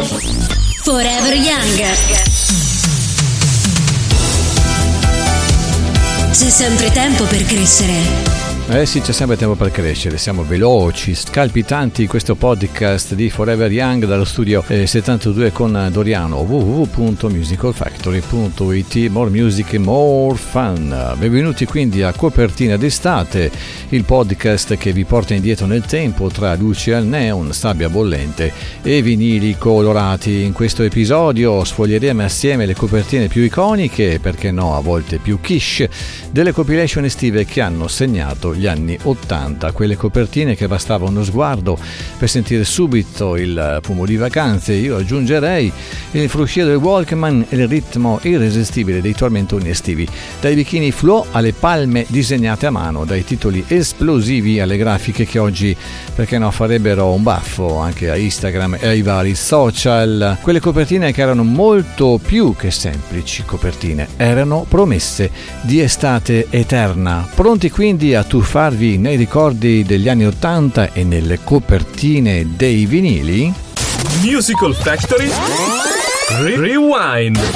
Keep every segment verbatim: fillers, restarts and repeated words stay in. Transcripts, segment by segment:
Forever Young. C'è sempre tempo per crescere. Eh sì, c'è sempre tempo per crescere, siamo veloci, scalpitanti. Questo podcast di Forever Young dallo studio eh, settantadue con Doriano, w w w punto musical factory punto i t. More music e more fun. Benvenuti quindi a Copertina d'estate, il podcast che vi porta indietro nel tempo tra luci al neon, sabbia bollente e vinili colorati. In questo episodio sfoglieremo assieme le copertine più iconiche, perché no, a volte più quiche, delle compilation estive che hanno segnato gli anni ottanta, quelle copertine che bastava uno sguardo per sentire subito il fumo di vacanze. Io aggiungerei il fruscio del Walkman e il ritmo irresistibile dei tormentoni estivi, dai bikini flow alle palme disegnate a mano, dai titoli esplosivi alle grafiche che oggi, perché no, farebbero un baffo anche a Instagram e ai vari social. Quelle copertine che erano molto più che semplici copertine, erano promesse di estate eterna. Pronti quindi a tuffarvi nei ricordi degli anni ottanta e nelle copertine dei vinili? Musical Factory Rewind.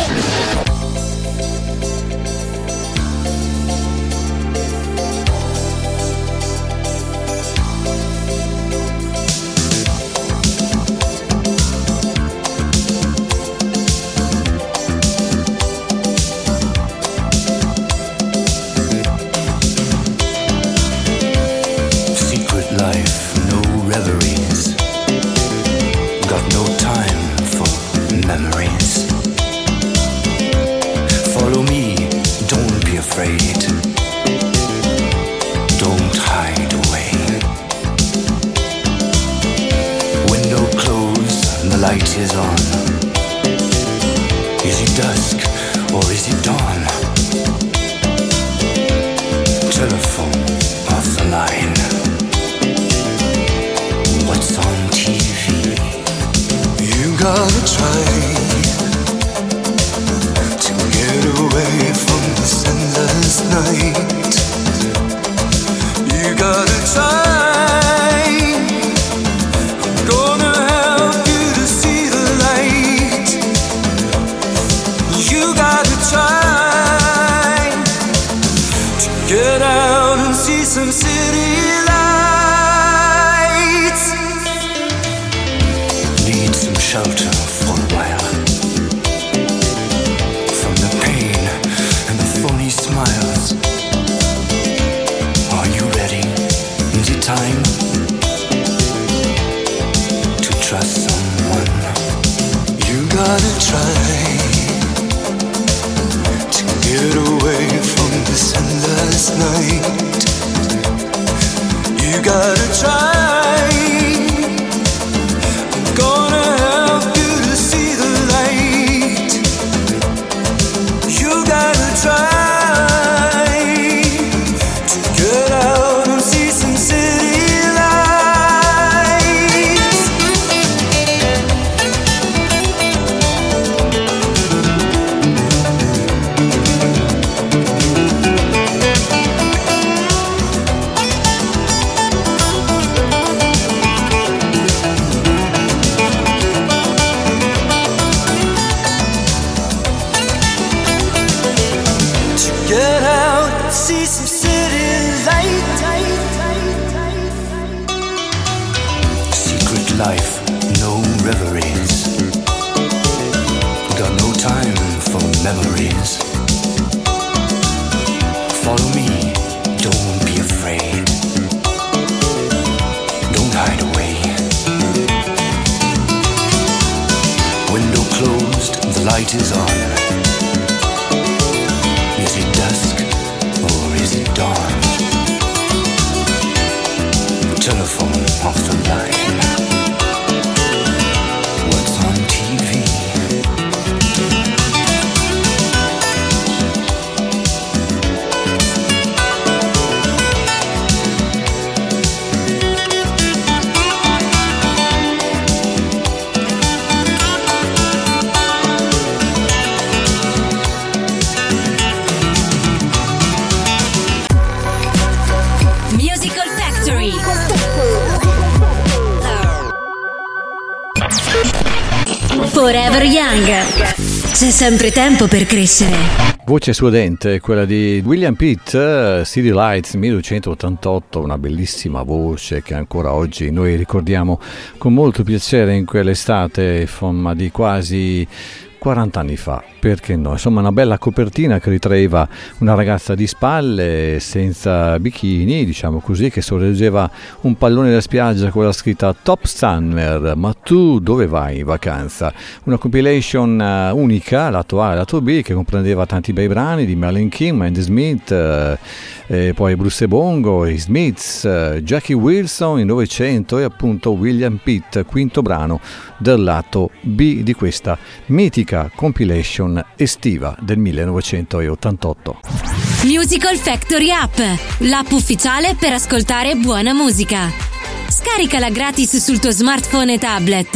Forever Young. C'è sempre tempo per crescere. Voce suadente, quella di William Pitt, City Lights millenovecentottantotto, una bellissima voce che ancora oggi noi ricordiamo con molto piacere in quell'estate, insomma, di quasi quaranta anni fa, perché no? Insomma, una bella copertina che ritraeva una ragazza di spalle, senza bikini, diciamo così, che sorreggeva un pallone da spiaggia con la scritta Top Summer, ma tu dove vai in vacanza? Una compilation uh, unica, lato A e lato B, che comprendeva tanti bei brani di Merlin King, Andy Smith, uh, e poi Bruce Bongo, i Smiths, uh, Jackie Wilson in Novecento e appunto William Pitt, quinto brano del lato B di questa mitica compilation estiva del millenovecentottantotto. Musical Factory App, l'app ufficiale per ascoltare buona musica. Scaricala gratis sul tuo smartphone e tablet.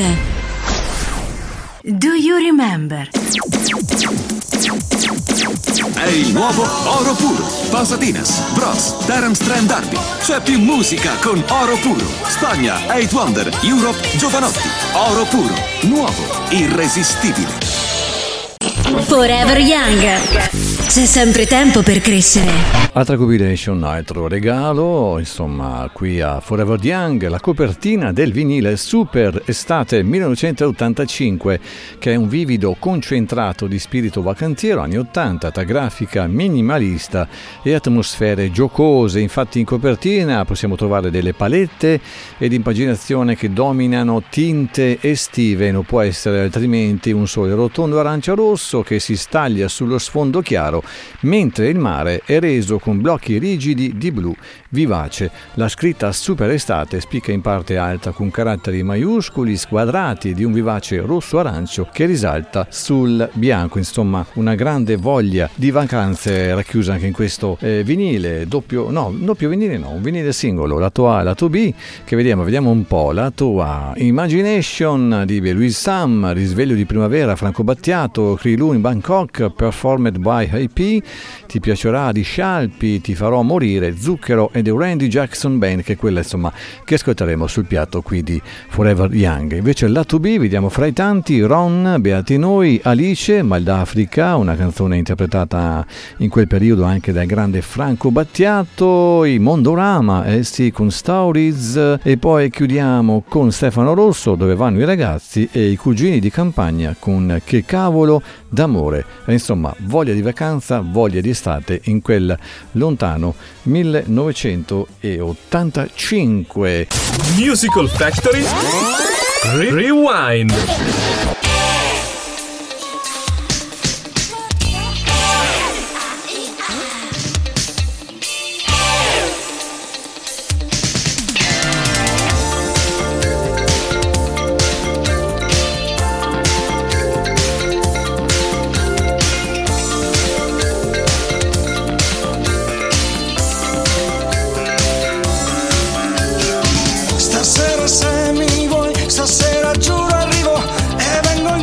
Do you remember? È il nuovo Oro Puro. Pasatinas, Bros, Terence Trent D'Arby. C'è più musica con Oro Puro. Spagna, Eight Wonder, Europe, Giovanotti. Oro Puro, nuovo, irresistibile. Forever Young. C'è sempre tempo per crescere. Altra compilation, altro regalo, insomma, qui a Forever Young, la copertina del vinile Super Estate millenovecentottantacinque, che è un vivido concentrato di spirito vacanziero anni ottanta, tra grafica minimalista e atmosfere giocose. Infatti in copertina possiamo trovare delle palette ed impaginazione che dominano tinte estive, non può essere altrimenti un sole rotondo arancia-rosso che si staglia sullo sfondo chiaro, mentre il mare è reso con blocchi rigidi di blu vivace. La scritta Super Estate spicca in parte alta con caratteri maiuscoli squadrati di un vivace rosso-arancio che risalta sul bianco. Insomma, una grande voglia di vacanze racchiusa anche in questo eh, vinile doppio, no, doppio vinile no, un vinile singolo, lato A e lato B, che vediamo, vediamo un po'. Lato A, Imagination di Louis Sam, Risveglio di primavera, Franco Battiato, Krilu in Bangkok, performed by I P, Ti piacerà di Scialpi, Ti farò morire, Zucchero e The Randy Jackson Band, che è quella insomma che ascolteremo sul piatto qui di Forever Young. Invece il lato B vediamo fra i tanti Ron, Beati noi, Alice, Mal d'Africa, una canzone interpretata in quel periodo anche dal grande Franco Battiato, i Mondorama, eh sì, con Stories, e poi chiudiamo con Stefano Rosso, Dove vanno i ragazzi, e i Cugini di campagna con Che cavolo d'amore. E insomma, voglia di vacanza, voglia di estate in quel lontano millenovecentottantacinque. Musical Factory Rewind. Stasera se mi vuoi, stasera giuro arrivo e vengo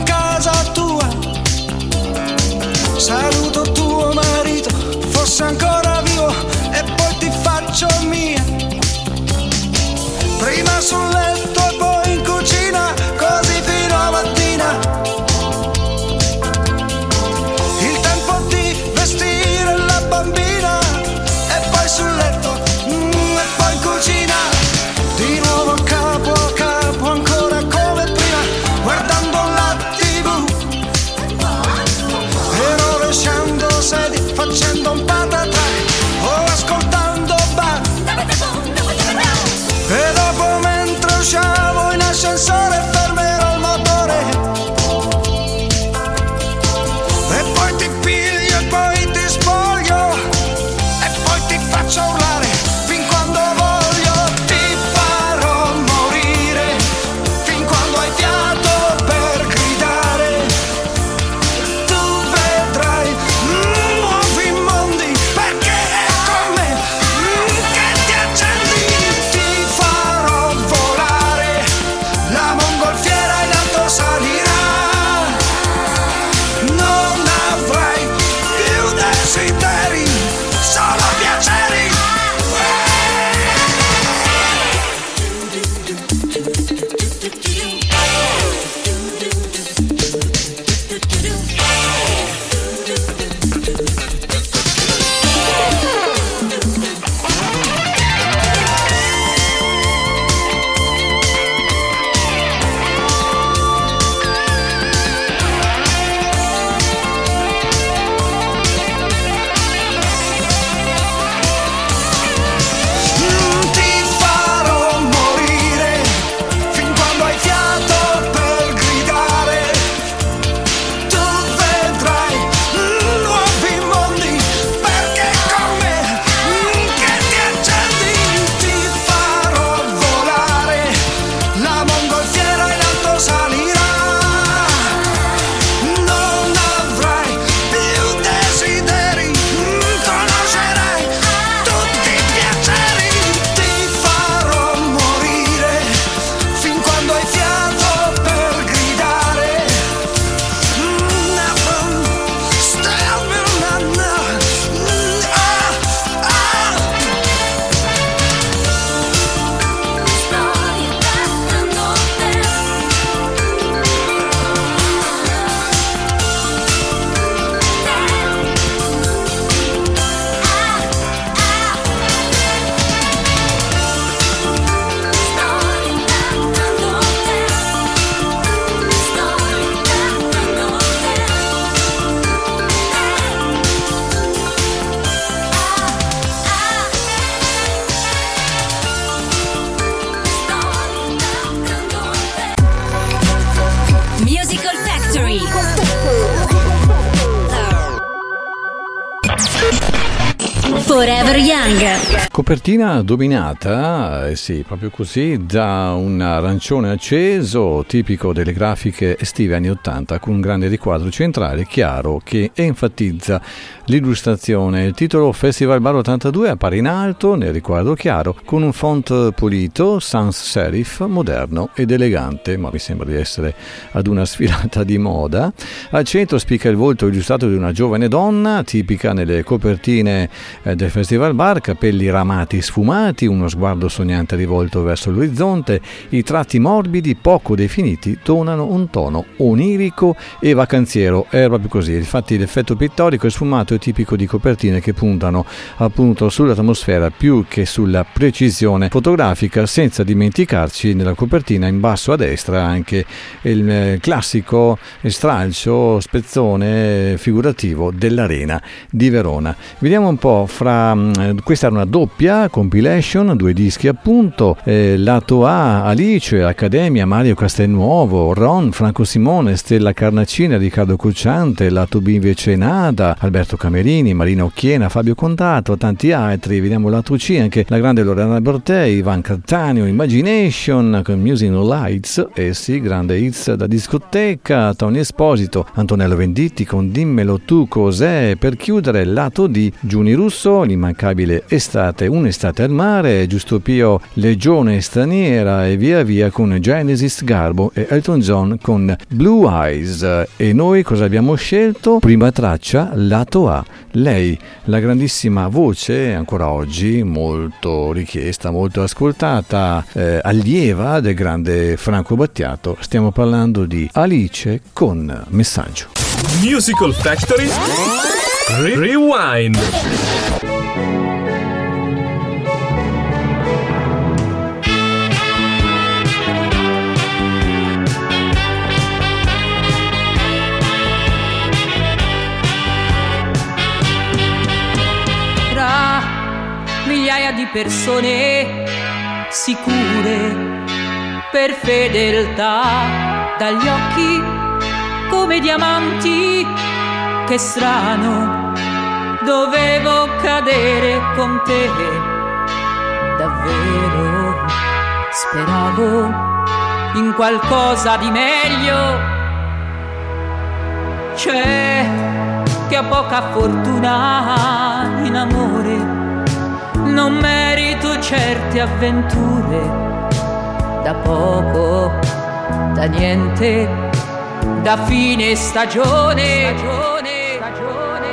Forever Young. Copertina dominata, eh sì, proprio così, da un arancione acceso tipico delle grafiche estive anni ottanta, con un grande riquadro centrale chiaro che enfatizza l'illustrazione. Il titolo Festival Bar ottantadue appare in alto nel riquadro chiaro con un font pulito, sans serif, moderno ed elegante, ma mi sembra di essere ad una sfilata di moda. Al centro spicca il volto illustrato di una giovane donna, tipica nelle copertine eh, del Festival Bar, capelli ramati sfumati, uno sguardo sognante rivolto verso l'orizzonte, i tratti morbidi poco definiti donano un tono onirico e vacanziero. È proprio così, infatti l'effetto pittorico e sfumato è tipico di copertine che puntano appunto sull'atmosfera più che sulla precisione fotografica, senza dimenticarci nella copertina in basso a destra anche il classico stralcio spezzone figurativo dell'Arena di Verona. Vediamo un po' fra questa era una doppia compilation, due dischi appunto, eh, lato A Alice, Accademia, Mario Castelnuovo, Ron, Franco Simone, Stella Carnacina, Riccardo Cocciante, lato B invece Nada, Alberto Camerini, Marina Occhiena, Fabio Contato, tanti altri. Vediamo lato C anche la grande Loredana Bertei, Ivan Cattaneo, Imagination con Music No Lights, eh sì, grande hits da discoteca, Tony Esposito, Antonello Venditti con Dimmelo tu cos'è. Per chiudere lato D, Giuni Russo, l'immancabile Estate, un'estate al mare, Giusto Pio, Legione straniera e via via con Genesis Garbo e Elton John con Blue Eyes. E noi cosa abbiamo scelto? Prima traccia, lato A, lei, la grandissima voce, ancora oggi molto richiesta, molto ascoltata, eh, allieva del grande Franco Battiato. Stiamo parlando di Alice con Messaggio. Musical Factory Rewind. Migliaia di persone sicure per fedeltà, dagli occhi come diamanti, che strano, dovevo cadere con te, davvero speravo in qualcosa di meglio. C'è che ho poca fortuna in amore, non merito certe avventure, da poco, da niente, da fine stagione, stagione, stagione.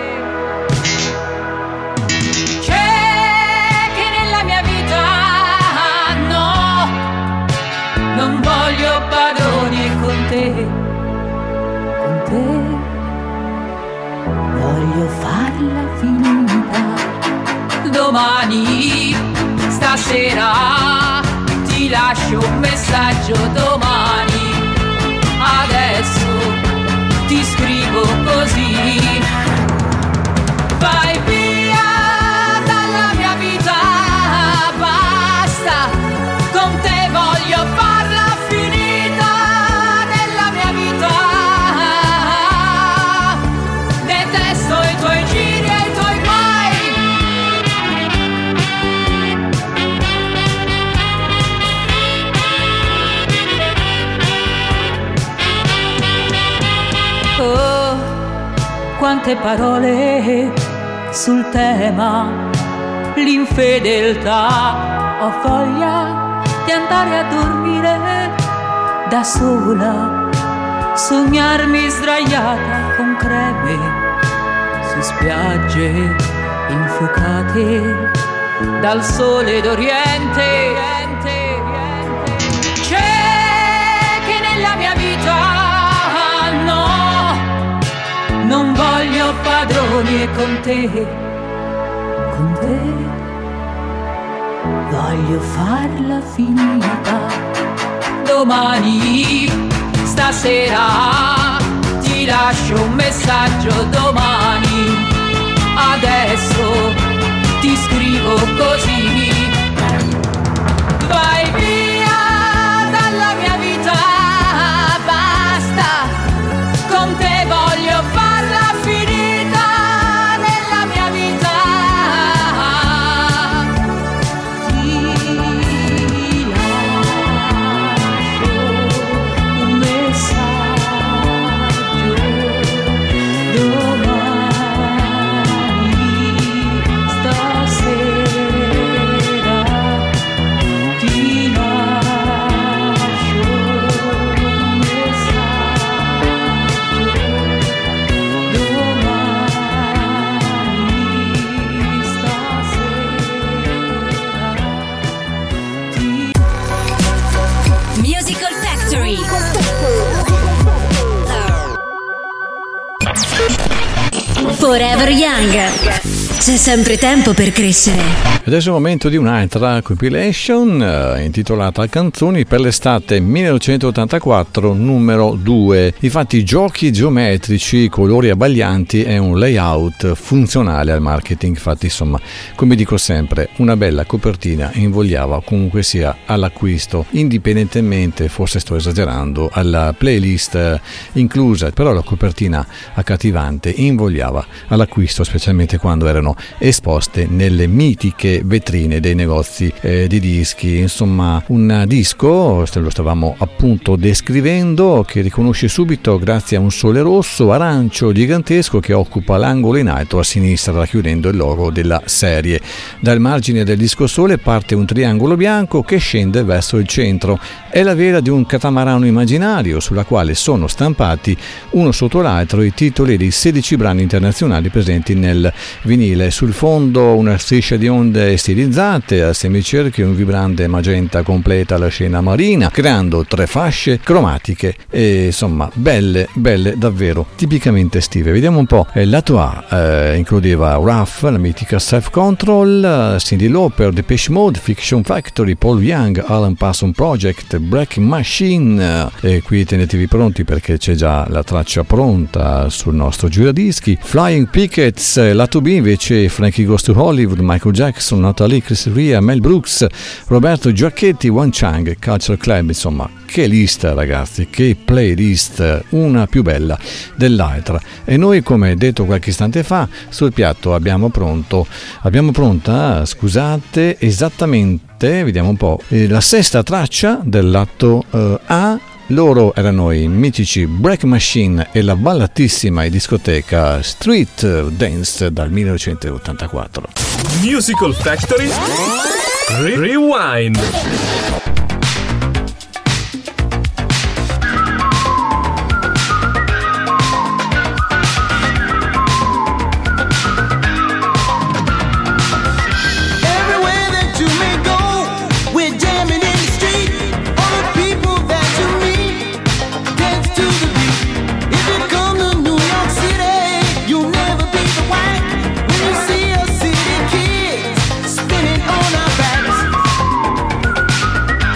C'è che nella mia vita, no, non voglio padroni con te, con te voglio farla finita. Domani, stasera, ti lascio un messaggio domani, adesso ti scrivo così. Vai via dalla mia vita, basta, con te voglio farla finita nella mia vita. Detesto i tuoi giri e i tuoi guai. Oh, quante parole sul tema, l'infedeltà. Ho voglia di andare a dormire da sola, sognarmi sdraiata con creme su spiagge infuocate dal sole d'Oriente. C'è che nella mia vita, no, non voglio padroni e con te, con te voglio farla finita. Domani, stasera, ti lascio un messaggio domani, adesso ti scrivo così. Vai via dalla mia vita, basta, con te voglio farla finita nella mia vita. Forever Young. C'è sempre tempo per crescere. Adesso è il momento di un'altra compilation eh, intitolata Canzoni per l'estate millenovecentottantaquattro numero due. Infatti giochi geometrici, colori abbaglianti e un layout funzionale al marketing. Infatti insomma, come dico sempre, una bella copertina invogliava comunque sia all'acquisto, indipendentemente, forse sto esagerando, alla playlist inclusa, però la copertina accattivante invogliava all'acquisto, specialmente quando erano esposte nelle mitiche vetrine dei negozi eh, di dischi. Insomma, un disco, lo stavamo appunto descrivendo, che riconosce subito grazie a un sole rosso arancio gigantesco che occupa l'angolo in alto a sinistra, racchiudendo il logo della serie. Dal margine del disco sole parte un triangolo bianco che scende verso il centro. È la vela di un catamarano immaginario sulla quale sono stampati uno sotto l'altro i titoli dei sedici brani internazionali presenti nel vinile. Sul fondo una striscia di onde stilizzate a semicerchio e un vibrante magenta completa la scena marina, creando tre fasce cromatiche e insomma belle, belle davvero, tipicamente estive. Vediamo un po'. Il lato A eh, includeva Ruff, la mitica Self Control, Cyndi Lauper, Depeche Mode, Fiction Factory, Paul Young, Alan Parsons Project, Breaking Machine, e qui tenetevi pronti perché c'è già la traccia pronta sul nostro giradischi. Flying Pickets, lato B invece Frankie Goes to Hollywood, Michael Jackson, Natalie, Chris Rea, Mel Brooks, Roberto Giacchetti, Wan Chang, Culture Club. Insomma, che lista ragazzi, che playlist, una più bella dell'altra. E noi, come detto qualche istante fa, sul piatto abbiamo pronto abbiamo pronta scusate esattamente, vediamo un po', la sesta traccia del lato uh, A. Loro erano i mitici Break Machine e la ballatissima in discoteca Street Dance dal millenovecentottantaquattro. Musical Factory Rewind. Spinning on our backs.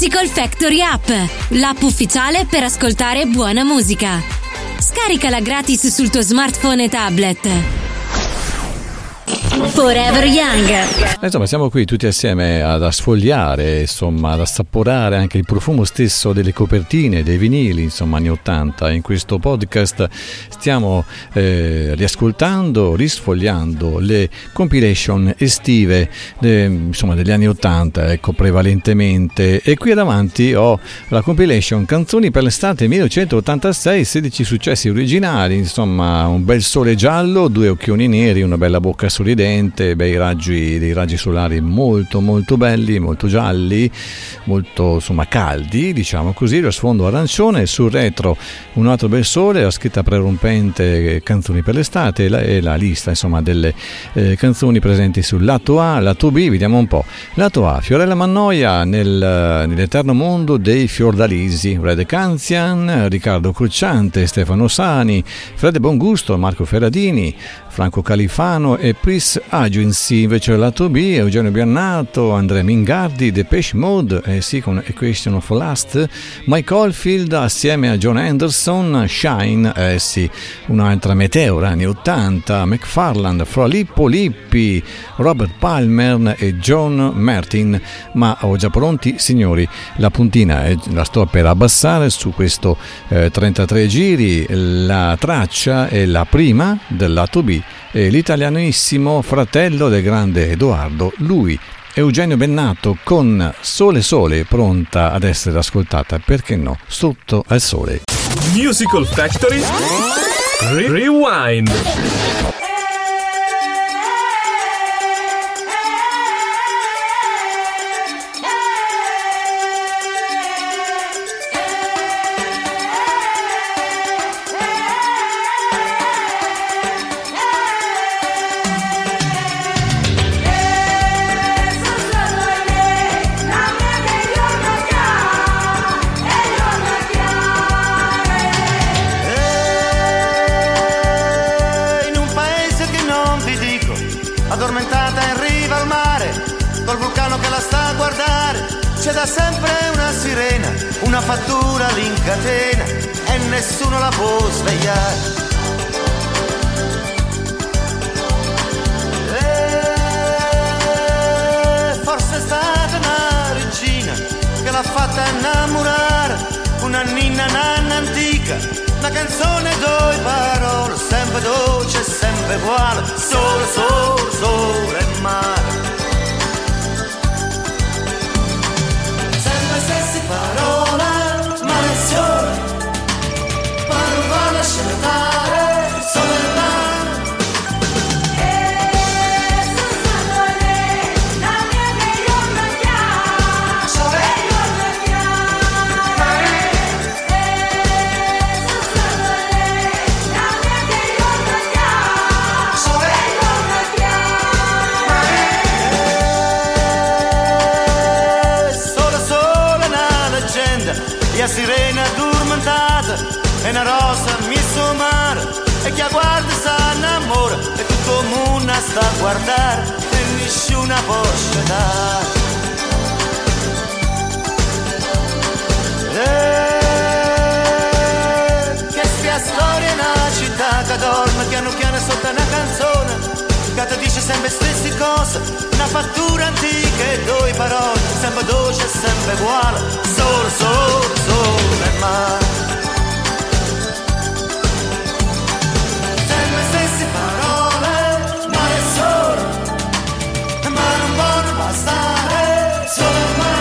Musical Factory App, l'app ufficiale per ascoltare buona musica. Scaricala gratis sul tuo smartphone e tablet. Forever Young. Insomma, siamo qui tutti assieme ad sfogliare, insomma, ad assaporare anche il profumo stesso delle copertine, dei vinili, insomma, anni ottanta. In questo podcast stiamo eh, riascoltando, risfogliando le compilation estive de, insomma, degli anni ottanta, ecco, prevalentemente. E qui davanti ho la compilation Canzoni per l'estate millenovecentottantasei, sedici successi originali, insomma, un bel sole giallo, due occhioni neri, una bella bocca sorridente, bei raggi, dei raggi solari molto molto belli, molto gialli, molto insomma caldi, diciamo così, lo sfondo arancione, sul retro un altro bel sole, la scritta prerompente Canzoni per l'estate e la, e la lista insomma delle eh, canzoni presenti sul lato A, lato B. Vediamo un po'. Lato A: Fiorella Mannoia nel, nell'eterno mondo dei Fiordalisi, Red Canzian, Riccardo Crucciante, Stefano Sani, Fred Bongusto, Marco Ferradini, Franco Califano e Pris Agency. Invece al lato B Eugenio Biannato, Andrea Mingardi, Depeche Mode, eh sì, con Equation of Lust, Mike Oldfield assieme a John Anderson, Shine, eh sì, un'altra meteora anni ottanta, McFarland, Fra Lippo Lippi, Robert Palmer e John Martin. Ma ho già pronti, signori, la puntina eh, la sto per abbassare su questo eh, trentatré giri. La traccia è la prima del lato B, e l'italianissimo fratello del grande Edoardo, lui Eugenio Bennato, con Sole Sole, pronta ad essere ascoltata, perché no, sotto al sole. Musical Factory Rewind. Addormentata in riva al mare, col vulcano che la sta a guardare, c'è da sempre una sirena, una fattura l'incatena e nessuno la può svegliare. E forse è stata una regina che l'ha fatta innamorare, una ninna nanna antica, una canzone due parole, sempre dolce, sempre uguale, sole, sole, sole e mare. Sempre stesse parole, ma le sole, ma non va a lasciare andare, sole e mare. La sirena addormentata è una rosa messa a mare, e chi la guarda sa innamora, e tutto il mondo sta a guardare e nessuna può scegliere. Che sia storia è una città che dorme piano piano sotto una canzone, che ti dice sempre stesse cose, una fattura antica e due parole, sempre dolce e sempre uguale, sole, sole, sole e mare. Sempre stesse parole, ma è sole, ma non può bastare, sole e mare.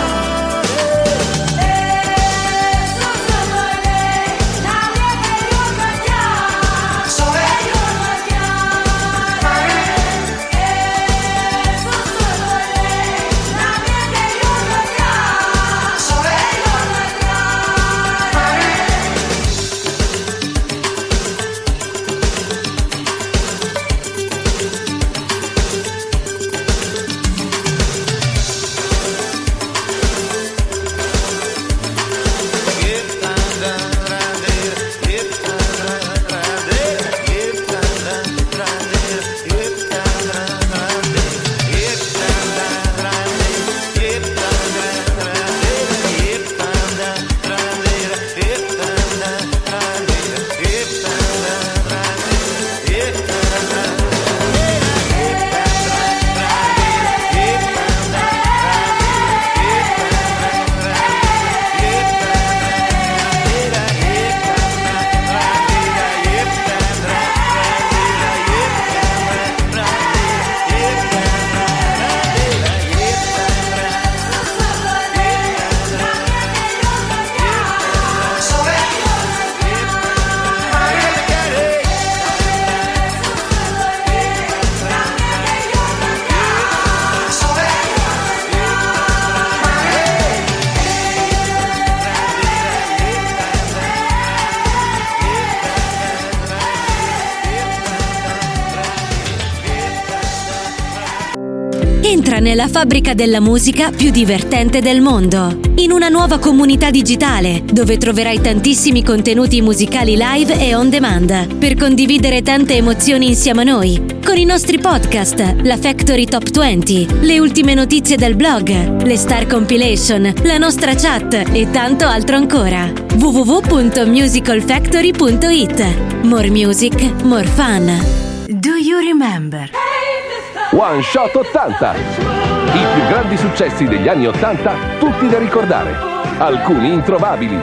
Entra nella fabbrica della musica più divertente del mondo, in una nuova comunità digitale dove troverai tantissimi contenuti musicali live e on demand per condividere tante emozioni insieme a noi, con i nostri podcast, la Factory Top venti, le ultime notizie del blog, le Star Compilation, la nostra chat e tanto altro ancora. w w w punto musical factory punto i t. More music, more fun. Do you remember? One Shot ottanta. I più grandi successi degli anni ottanta, tutti da ricordare. Alcuni introvabili.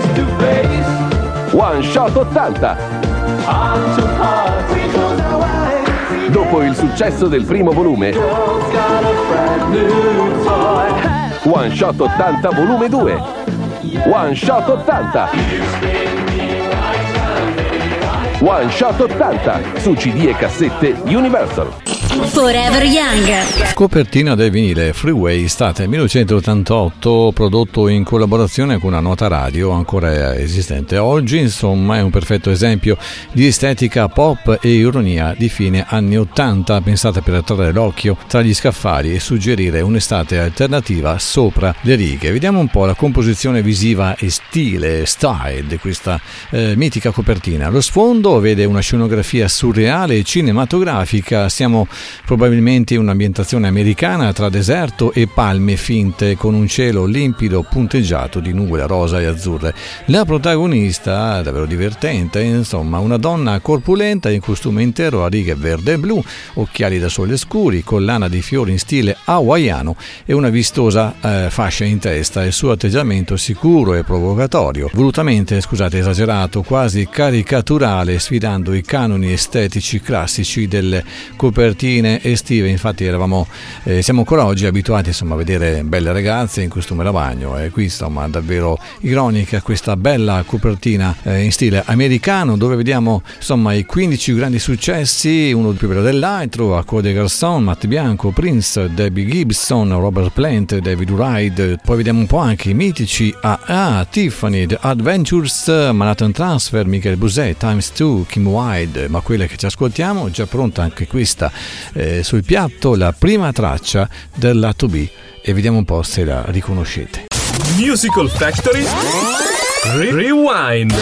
One Shot ottanta. Dopo il successo del primo volume, One Shot ottanta volume due. One Shot ottanta. One Shot ottanta su C D e cassette Universal. Forever Young. Copertina del vinile Freeway, estate millenovecentottantotto, prodotto in collaborazione con una nota radio ancora esistente oggi. Insomma, è un perfetto esempio di estetica pop e ironia di fine anni ottanta, pensata per attrarre l'occhio tra gli scaffali e suggerire un'estate alternativa sopra le righe. Vediamo un po' la composizione visiva e stile, style di questa eh, mitica copertina. Lo sfondo vede una scenografia surreale e cinematografica. Siamo probabilmente in un'ambientazione americana tra deserto e palme finte, con un cielo limpido punteggiato di nuvole rosa e azzurre. La protagonista, davvero divertente, insomma, una donna corpulenta in costume intero a righe verde e blu, occhiali da sole scuri, collana di fiori in stile hawaiano e una vistosa eh, fascia in testa. Il suo atteggiamento sicuro e provocatorio, volutamente, scusate, esagerato, quasi caricaturale, sfidando i canoni estetici classici delle copertine estive. Infatti eravamo eh, siamo ancora oggi abituati, insomma, a vedere belle ragazze in costume da bagno, e qui, insomma, davvero ironica questa bella copertina eh, in stile americano, dove vediamo, insomma, i quindici grandi successi, uno più bello dell'altro: Acqua de Garçon, Matt Bianco, Prince, Debbie Gibson, Robert Plant, David Wright. Poi vediamo un po' anche i mitici A A, Tiffany, The Adventures, Manhattan Transfer, Michael Bublé, Times two, Kim Wilde. Ma quella che ci ascoltiamo, già pronta anche questa Eh, sul piatto, la prima traccia del lato B, e vediamo un po' se la riconoscete. Musical Factory Re- Rewind.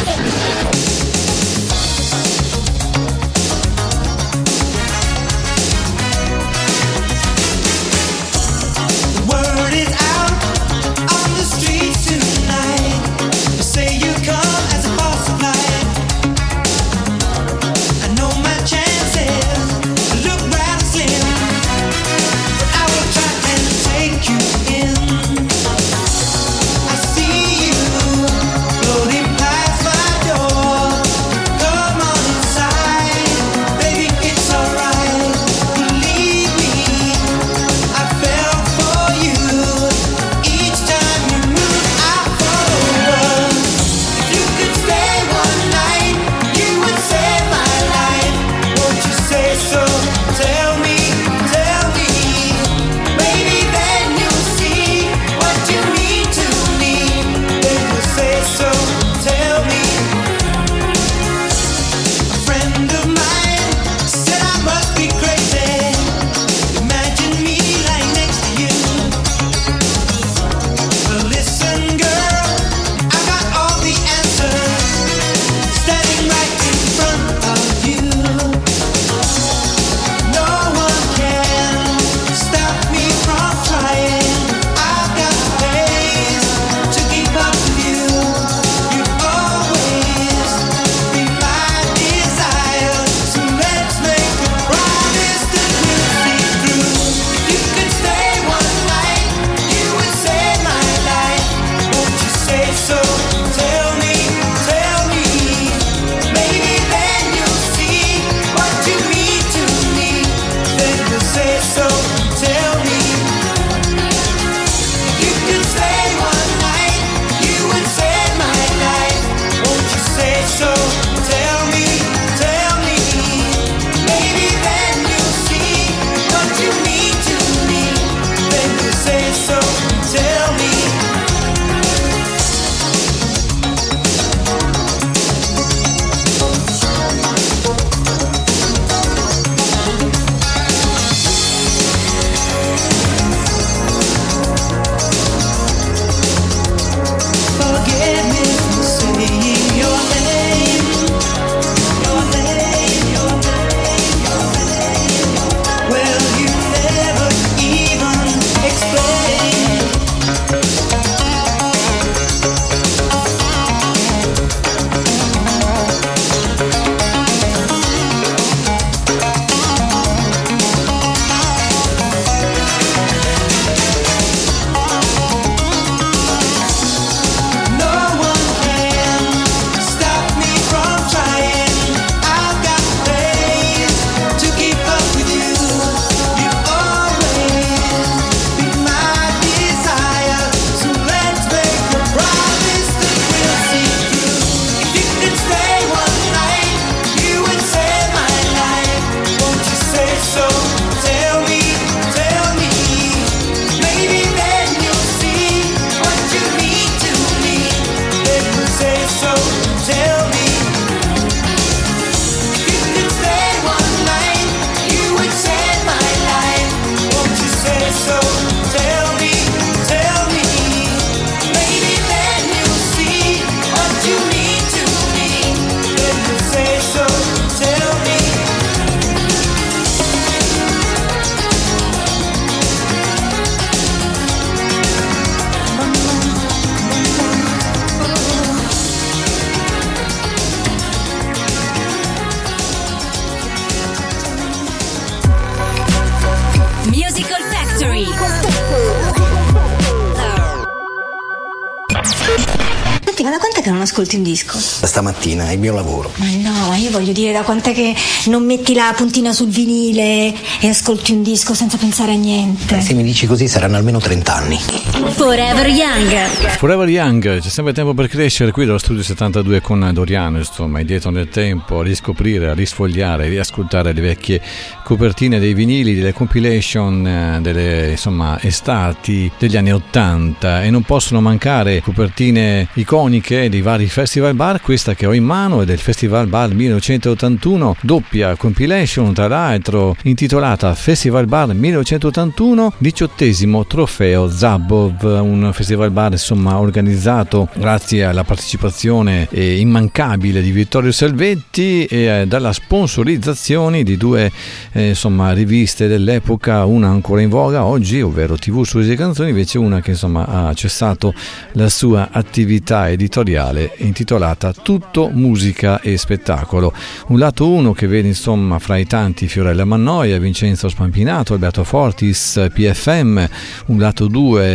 Floating past my door. Factory. Senti, ma da quant'è che non ascolti un disco? Da stamattina, è il mio lavoro. Ma no, ma io voglio dire, da quant'è che non metti la puntina sul vinile e ascolti un disco senza pensare a niente? Beh, se mi dici così saranno almeno trenta anni. Forever Young. Forever Young, c'è sempre tempo per crescere qui dallo studio settantadue con Doriano, insomma, indietro nel tempo, a riscoprire, a risfogliare, a riascoltare le vecchie copertine dei vinili, delle compilation, delle insomma estati degli anni ottanta, e non possono mancare copertine iconiche dei vari festival bar. Questa che ho in mano è del Festival Bar millenovecentottantuno, doppia compilation tra l'altro intitolata Festival Bar millenovecentottantuno, diciottesimo trofeo Zabov, un festival bar insomma organizzato grazie alla partecipazione eh, immancabile di Vittorio Salvetti e eh, dalla sponsorizzazione di due eh, insomma riviste dell'epoca, una ancora in voga oggi, ovvero T V Sulle Canzoni, invece una che insomma ha cessato la sua attività editoriale intitolata Tutto Musica e Spettacolo. Un lato uno che vede insomma fra i tanti Fiorella Mannoia, Vincenzo Spampinato, Alberto Fortis, P F M. Un lato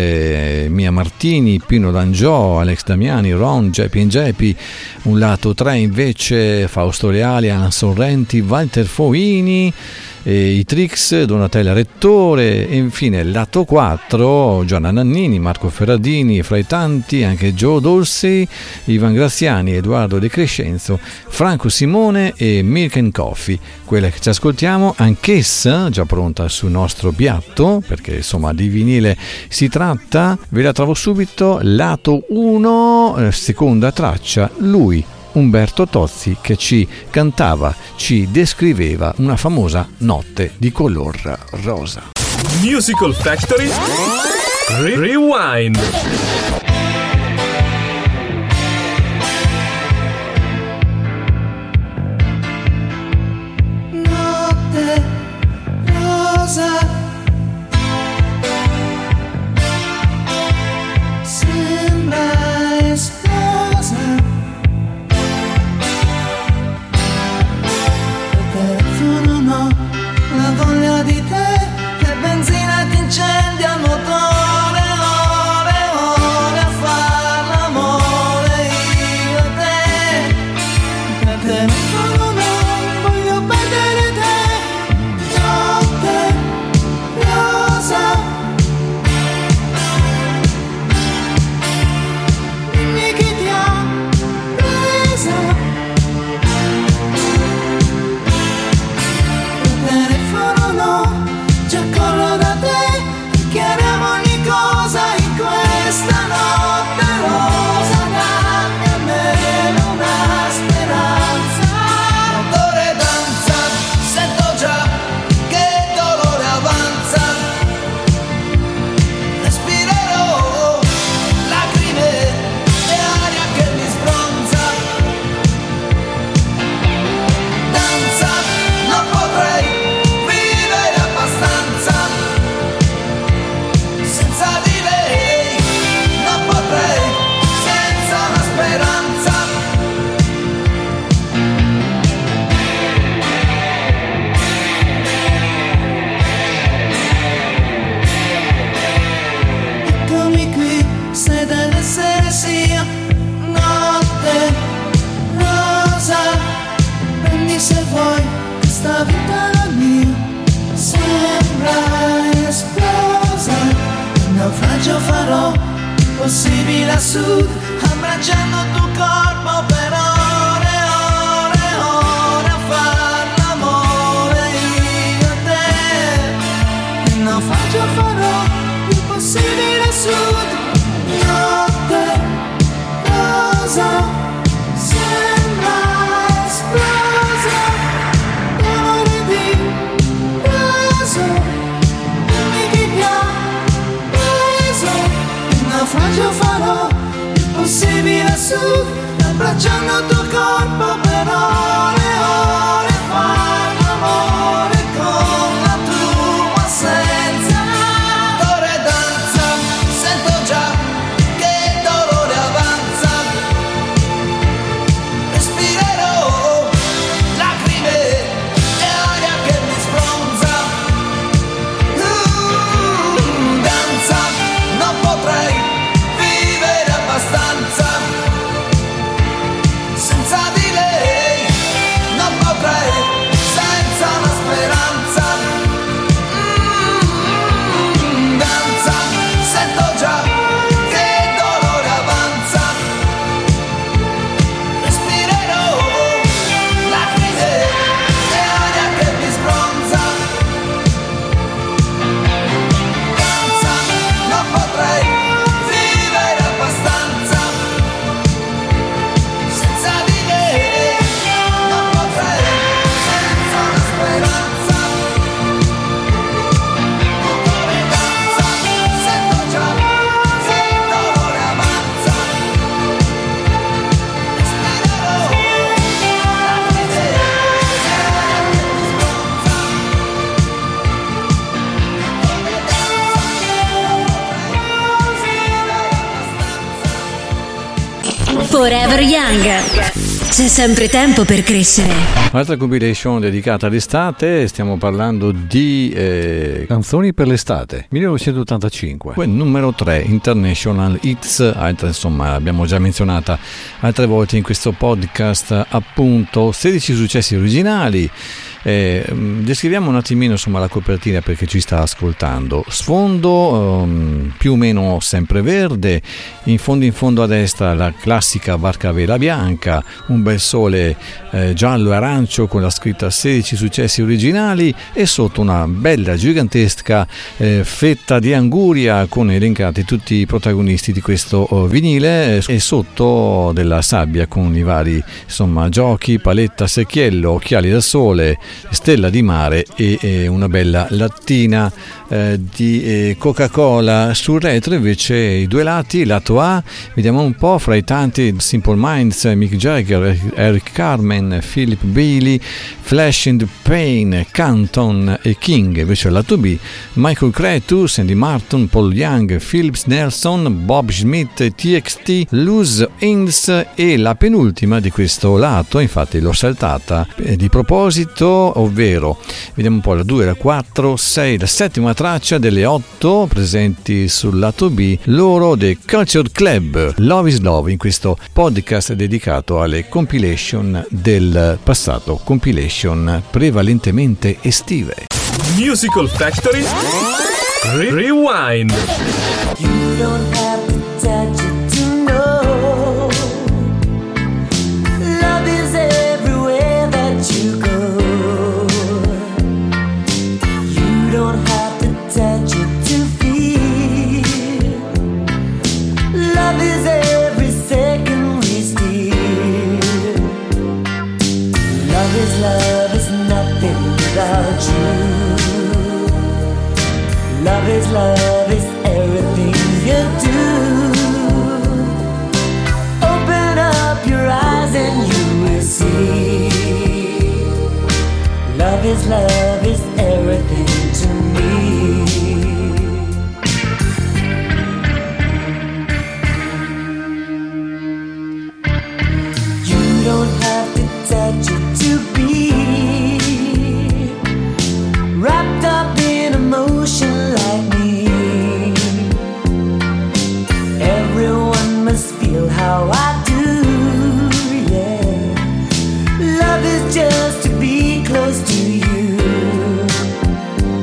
due Mia Martini, Pino D'Angiò, Alex Damiani, Ron, Geppi and Geppi. Un lato tre invece Fausto Leali, Alan Sorrenti, Walter Foini, e i Trix, Donatella Rettore, e infine il lato quattro Gianna Nannini, Marco Ferradini, fra i tanti anche Joe Dorsey, Ivan Graziani, Edoardo De Crescenzo, Franco Simone e Milk and Coffee. Quella che ci ascoltiamo, anch'essa già pronta sul nostro piatto, perché insomma di vinile si tratta, ve la trovo subito. Lato uno, seconda traccia, lui Umberto Tozzi, che ci cantava, ci descriveva una famosa notte di color rosa. Musical Factory Rewind. Notte rosa, sembra esplosa. La voglia di te è benzina che incendia il motore, ore, ore a far l'amore io e te. Per telefono non voglio perdere te. Notte rosa, dimmi chi ti ha presa. Già corro da te, chiariamo ogni cosa in questa notte rosa. Dammi almeno una speranza. Motore danza, sento già che dolore avanza. Respirerò lacrime e aria che mi sbronza. Danza, non potrei senza di lei, non potrei, senza una speranza. Eccomi qui, se deve essere sia notte rosa. Prendi se vuoi questa vita la mia, sembra esplosa. Naufragio farò possibile a sud, abbracciando il tuo corpo per ore, ore, ore a far l'amore io e te. Il naufragio farò il possibile a sud. Notte rosa, sembra esplosa. Dolore di rosa, dimmi chi ti ha. Naufragio farò il possibile su, abbracciando il tuo corpo per ore, ore, far l'amore con la tua assenza. Dolore danza, sento già che dolore avanza. Respirerò lacrime e aria che mi sbronza. Uh, Forever Young. C'è sempre tempo per crescere. Un'altra compilation dedicata all'estate, stiamo parlando di eh, canzoni per l'estate, millenovecentottantacinque, poi numero tre, International Hits, altra, insomma l'abbiamo già menzionata altre volte in questo podcast, appunto sedici successi originali. Eh, descriviamo un attimino insomma la copertina per chi ci sta ascoltando. Sfondo um, più o meno sempreverde, in fondo in fondo a destra la classica barca a vela bianca, un bel sole eh, giallo e arancio con la scritta sedici successi originali e sotto una bella gigantesca eh, fetta di anguria con elencati tutti i protagonisti di questo oh, vinile eh, e sotto della sabbia con i vari insomma giochi, paletta, secchiello, occhiali da sole, stella di mare e, e una bella lattina eh, di eh, Coca-Cola. Sul retro invece i due lati, lato A, vediamo un po' fra i tanti Simple Minds, Mick Jagger, Eric Carmen, Philip Bailey, Flash and Pain, Canton e King. Invece al lato B Michael Cretu, Sandy Martin, Paul Young, Phillips Nelson, Bob Schmidt, T X T, Luz Inns e la penultima di questo lato, infatti l'ho saltata eh, di proposito, ovvero vediamo un po' la due, la quattro, sei, la settima traccia delle otto presenti sul lato B, loro The Culture Club, Love is Love, in questo podcast dedicato alle compilation del passato, compilation prevalentemente estive. Musical Factory Re- Rewind. You don't have to touch it to know. Love is everywhere that you go. You don't have to touch it to feel. Love is every second we steal. Love is love is nothing without you. Love is love is everything you do. Open up your eyes and you will see. Love is love is everything to me. You don't have to touch it to be wrapped up in emotion like me. Everyone must feel how I do, yeah. Love is just to be close to you.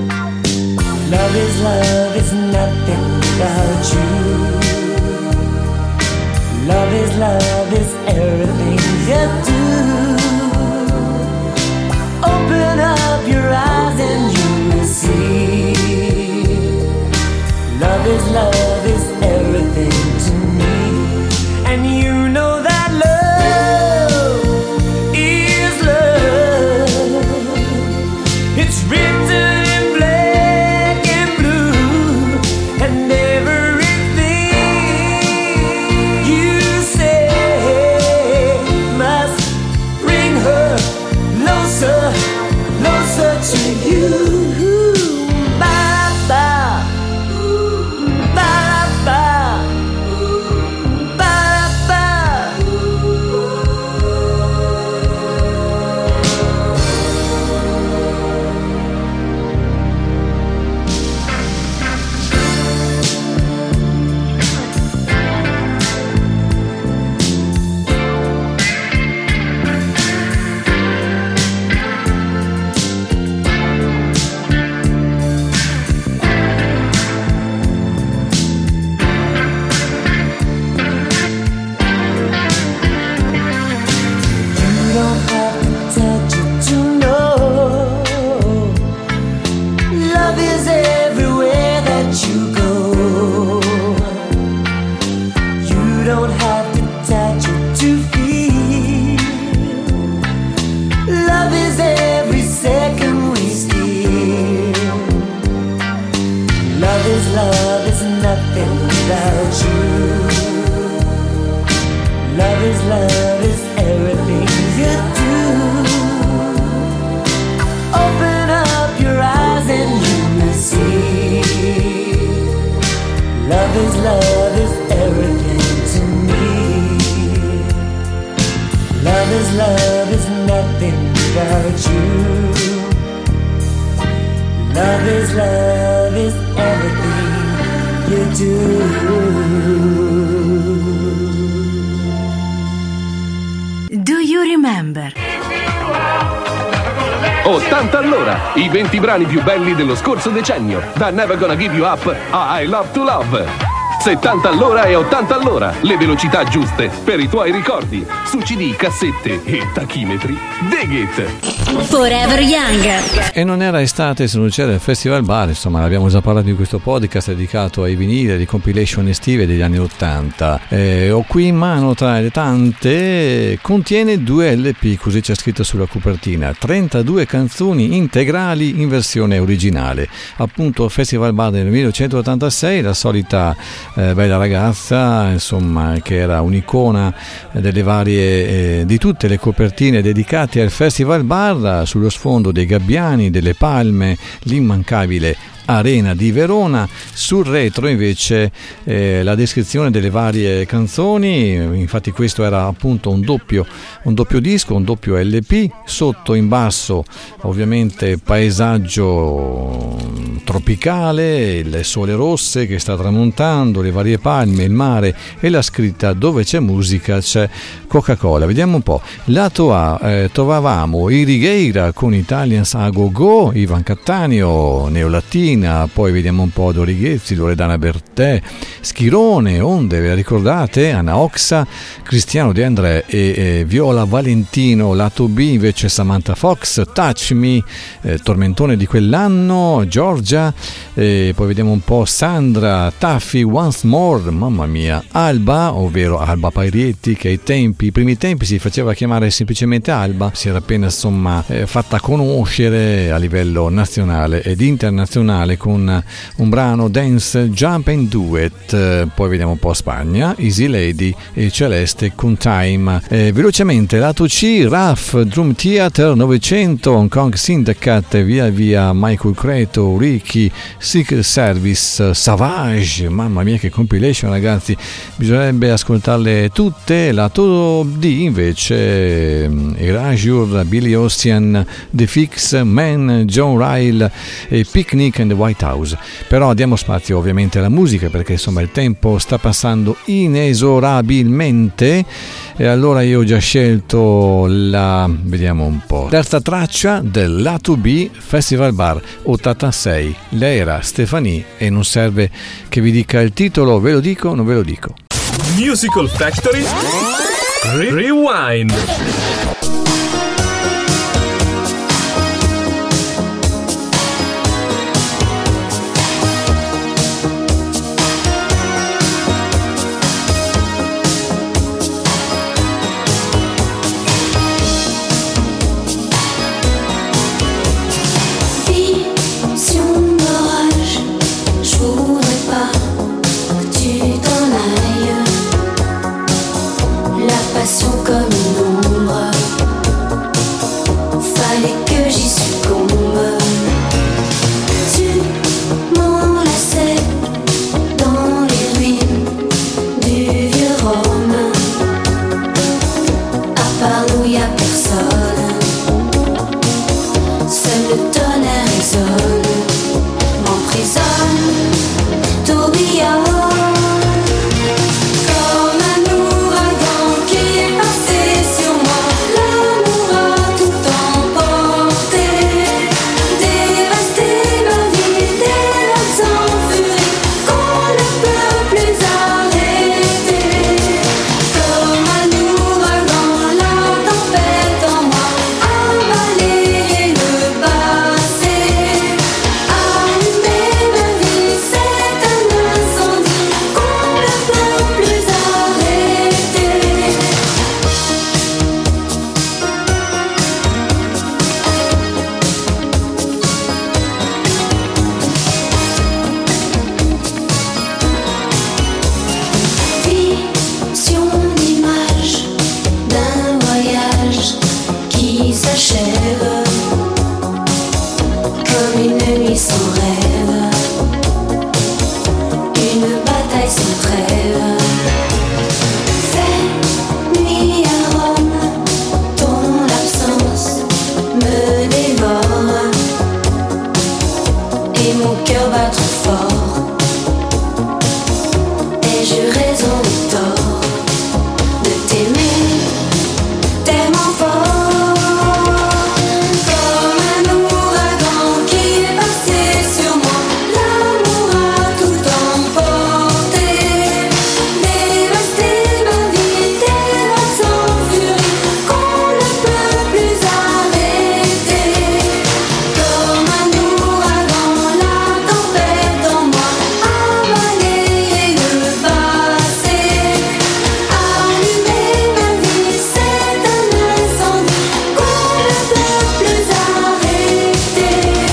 but you. Love is love is everything you do. Do you remember? ottanta all'ora, i venti brani più belli dello scorso decennio, da Never Gonna Give You Up a I Love to Love. settanta all'ora e ottanta all'ora, le velocità giuste per i tuoi ricordi, su C D, cassette e tachimetri. Dig it! Forever Young. E non era estate se non c'era il Festival Bar, insomma l'abbiamo già parlato in questo podcast dedicato ai vinili, alle compilation estive degli anni ottanta. Eh, ho qui in mano, tra le tante, contiene due L P, così c'è scritto sulla copertina, trentadue canzoni integrali in versione originale. Appunto Festival Bar del millenovecentottantasei, la solita eh, bella ragazza, insomma, che era un'icona delle varie, eh, di tutte le copertine dedicate al Festival Bar, sullo sfondo dei gabbiani, delle palme, l'immancabile Arena di Verona. Sul retro invece eh, la descrizione delle varie canzoni, infatti questo era appunto un doppio, un doppio disco, un doppio L P. Sotto in basso ovviamente paesaggio tropicale, il sole rosse che sta tramontando, le varie palme, il mare e la scritta dove c'è musica c'è Coca-Cola. Vediamo un po'. Lato A eh, trovavamo i Righeira con Italians a Go Go, Ivan Cattaneo, Neolatina. Poi vediamo un po' Dorighezzi, Loredana Bertè, Schirone, Onde, ve la ricordate? Anna Oxa, Cristiano De André e eh, Viola Valentino. Lato B invece Samantha Fox, Touch Me, eh, tormentone di quell'anno, Giorgia, eh, poi vediamo un po' Sandra, Taffy, Once More, mamma mia, Alba, ovvero Alba Pairietti, che ai tempi, i primi tempi si faceva chiamare semplicemente Alba, si era appena insomma eh, fatta conoscere a livello nazionale ed internazionale con un brano Dance, Jump and Do It. Poi vediamo un po' Spagna, Easy Lady e Celeste con Time. Eh, velocemente lato C, R A F, Drum Theater novecento, Hong Kong Syndicate, via via Michael Creto, Ricky, Secret Service, Savage, mamma mia che compilation ragazzi, bisognerebbe ascoltarle tutte. Lato D invece Erasure, Billy Ocean, The Fix, Man, John Ryle e Picnic and the White House. Però diamo spazio ovviamente alla musica perché insomma il tempo sta passando inesorabilmente e allora io ho già scelto la, vediamo un po', terza traccia del lato B Festival Bar ottantasei. Lei era Stefanie e non serve che vi dica il titolo, ve lo dico, non ve lo dico. Musical Factory Rewind. Comme une ombre, fallait que j'y succombe. Tu m'enlaçais dans les ruines du vieux Rome. À part nous y'a personne, seul le tonnerre résonne, m'emprisonne, tourbillonne. Me me dévore et mon cœur bat trop fort. Ai-je raison ou tort de t'aimer tellement fort? Comme un ouragan qui est passé sur moi, l'amour a tout emporté, dévasté ma vie, des vagues sans furie qu'on ne peut plus arrêter. Comme un ouragan, la tempête en moi a balayé le passé, allumé ma vie, c'est un incendie qu'on ne peut plus arrêter.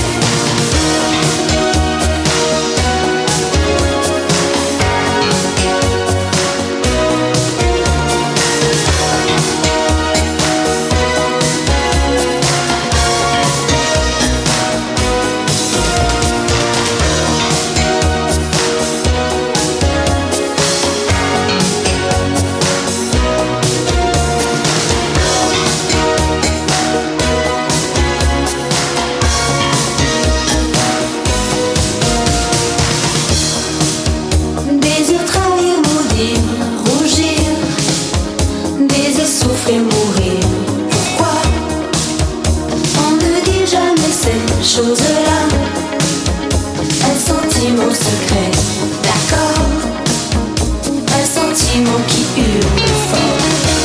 Désir trahir, maudire, rougir, désir souffrir, mourir. Pourquoi on ne dit jamais ces choses-là? Un sentiment secret, d'accord, un sentiment qui hurle fort.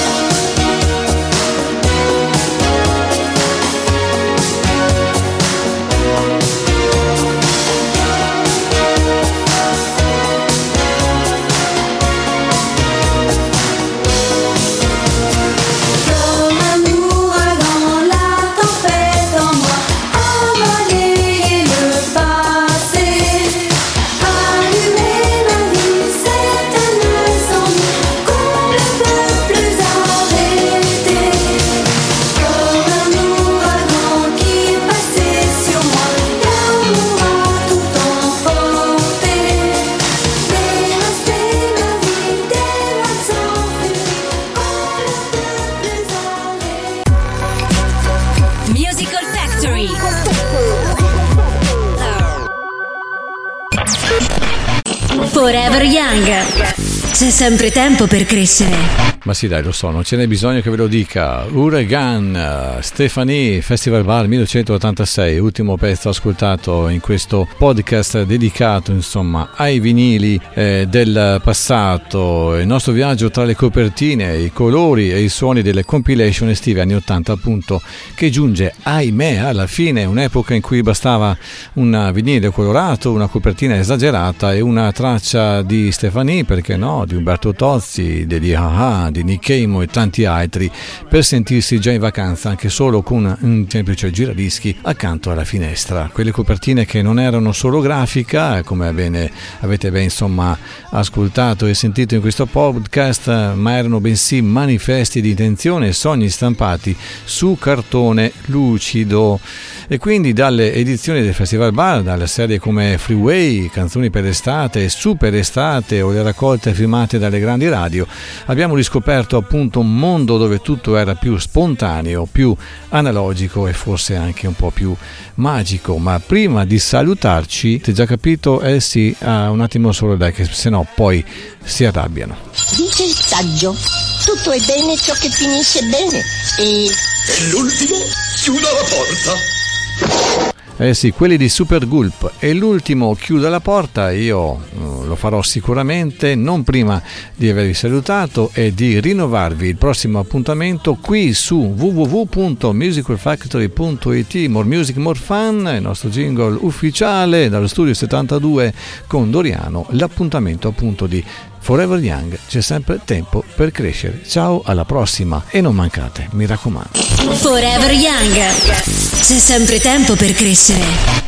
Comme un ouragan, la tempête en moi a balayé le passé, allumé ma vie, c'est un incendie qu'on ne peut plus arrêter. Comme un ouragan qui est passé sur moi, l'amour a tout emporté, dévasté ma vie, des vagues sans furie qu'on ne peut plus arrêter. Musical Factory. Forever Young. C'è sempre tempo per crescere. Ma sì, dai, lo so, non ce n'è bisogno che ve lo dica. Uragan, Stefanie, Festival Bar millenovecentottantasei, ultimo pezzo ascoltato in questo podcast dedicato, insomma, ai vinili eh, del passato, il nostro viaggio tra le copertine, i colori e i suoni delle compilation estive anni ottanta, appunto, che giunge, ahimè, alla fine, un'epoca in cui bastava un vinile colorato, una copertina esagerata e una traccia di Stefanie, perché no, di Umberto Tozzi, degli Ah-Ha, di Nick Cave e tanti altri, per sentirsi già in vacanza anche solo con un semplice giradischi accanto alla finestra. Quelle copertine che non erano solo grafica, come bene, avete ben insomma ascoltato e sentito in questo podcast, ma erano bensì manifesti di intenzione e sogni stampati su cartone lucido. E quindi dalle edizioni del Festival Bar, dalle serie come Freeway, Canzoni per estate, Super estate o le raccolte firmate dalle grandi radio, abbiamo riscoperto appunto un mondo dove tutto era più spontaneo, più analogico e forse anche un po' più magico. Ma prima di salutarci, ti già capito? Eh sì, ah, un attimo solo dai, che se no poi si arrabbiano. Dice il saggio, tutto è bene ciò che finisce bene e... E l'ultimo chiuda la porta. Eh sì, quelli di Super Gulp. E l'ultimo chiuda la porta, io lo farò sicuramente, non prima di avervi salutato e di rinnovarvi il prossimo appuntamento qui su w w w punto musical factory punto i t. More music, more fun, il nostro jingle ufficiale dallo studio settantadue con Doriano, l'appuntamento appunto di Forever Young. C'è sempre tempo per crescere. Ciao, alla prossima e non mancate, mi raccomando. Forever Young. C'è sempre tempo per crescere.